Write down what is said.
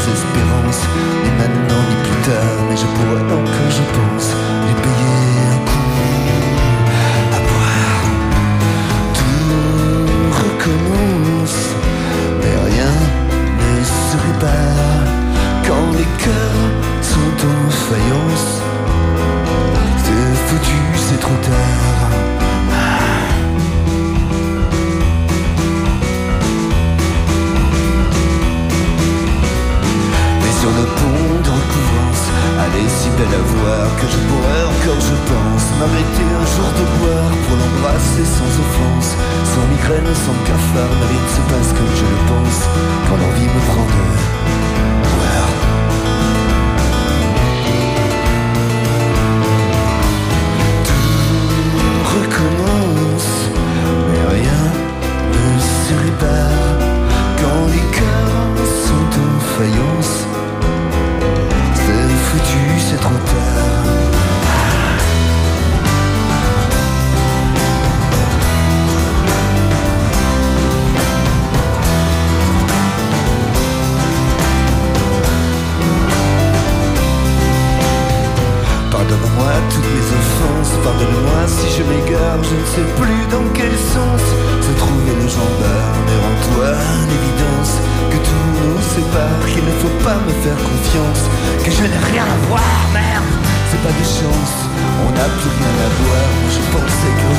espérances, ni maintenant ni plus tard, mais je pourrais encore, je pense, lui payer un coup à boire. Tout recommence, mais rien ne se répare quand les cœurs sont en faïence. C'est foutu, c'est trop tard. Sur le pont de recouvrance, elle est si belle à voir que je pourrais encore, je pense, m'arrêter un jour de boire pour l'embrasser sans offense, sans migraine, sans cafard, ma vie se passe comme je le pense, quand l'envie me prend de boire. Tout recommence, mais rien ne se répare quand les cœurs sont en faïence. C'est trop tard. Pardonne-moi toutes mes offenses, pardonne-moi si je m'égare, je ne sais plus dans quel sens se trouver le gendarme. Mais rends-toi l'évidence que tout nous sépare, qu'il ne faut pas me faire confiance, que je n'ai rien à voir, merde, c'est pas de chance, on n'a plus rien à voir. Moi je pensais que